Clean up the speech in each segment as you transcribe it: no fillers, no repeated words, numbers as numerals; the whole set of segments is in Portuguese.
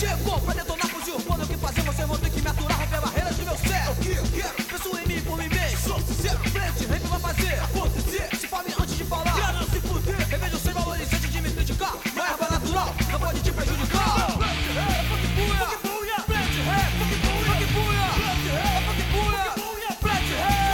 Chegou pra detonar com o urbano. O que fazer? Vocês vão ter que me aturar, romper barreiras do meu céu. Penso em mim por mim mesmo. Sou sincero, frente, rap vai fazer acontecer. Se fale antes de falar, quero não se fuder. Revejo sem valores antes de me criticar. Não é erva natural, não pode te prejudicar. Funk buia, frente, rap, funk buia, funk buia, frente, rap.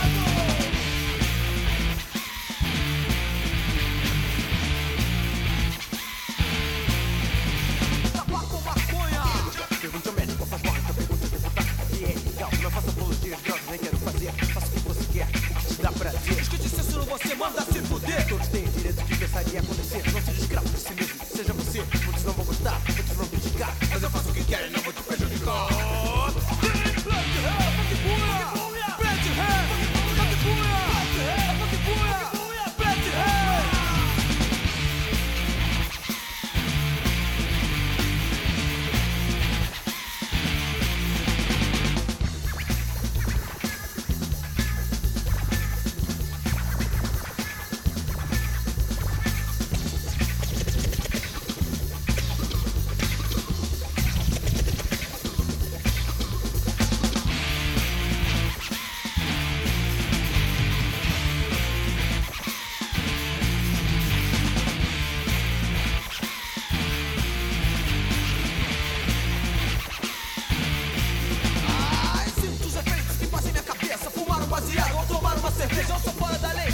Pergunta ao médico, faz mal, então pergunta ao deputado. E é legal, não faça apologia de drogas, nem quero fazer. Faça o que você quer, o que te dá prazer. Diz que te censuro, você manda se fuder. Todos têm o direito de pensar e acontecer. Não seja escravo de si mesmo, seja você. Muitos não vão gostar, muitos vão criticar. Mas eu faço o que quero e não vou te prejudicar. Ou tomar uma cerveja, eu sou fora da lei.